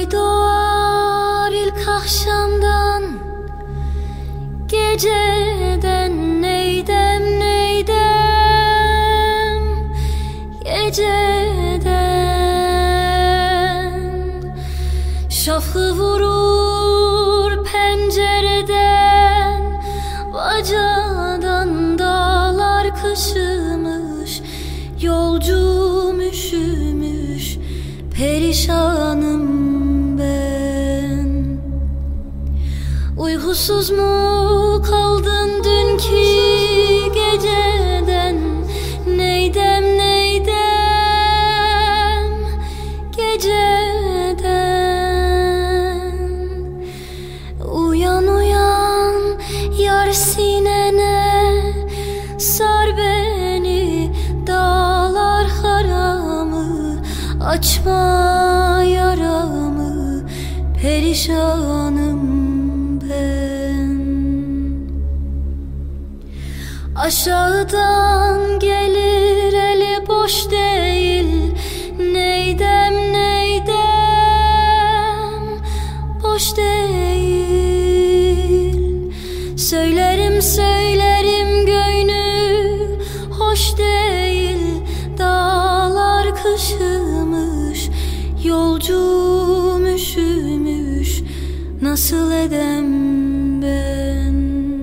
Ay doğar ilk akşamdan, geceden neydem neydem, geceden şafı vurur pencereden, bacadan dağlar kışımış, yolcum üşümüş, perişanım ben. Uykusuz mu kaldın dünkü geceden, neydem neydem, geceden. Uyan uyan yar sinene, sar beni dağlar haramı, açma yaramı, perişanım ben. Aşağıdan gelir eli boş değil, neydem neydem, boş değil. Söylerim söylerim göynü hoş değil, dağlar kışımış, yolcum üşümüş, nasıl edem ben.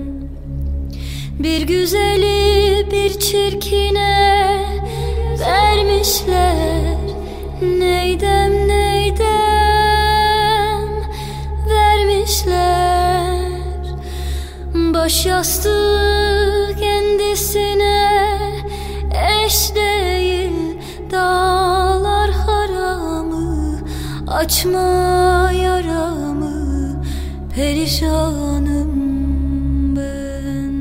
Bir güzeli bir çirkine vermişler, neydem neydem, vermişler. Baş yastığı kendisine eş değil, dağlar haramı, açma yaramı, perişanım ben.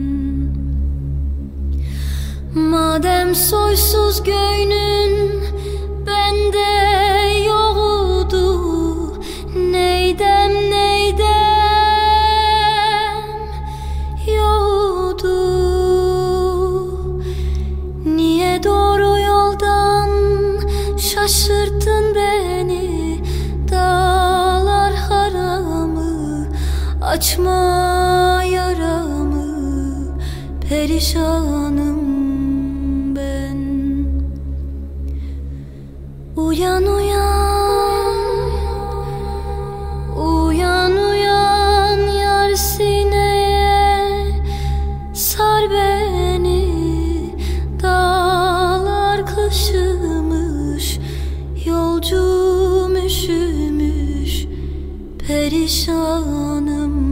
Madem soysuz göynün bende yoktu, neydem neydem, yoktu. Niye doğru yoldan şaşırttın beni, dağlar haramı, açma yaramı, perişanım ben. Uyan uyan, uyan uyan yar sineye, sar beni dağlar kışımış, yolcum üşümüş, perişanım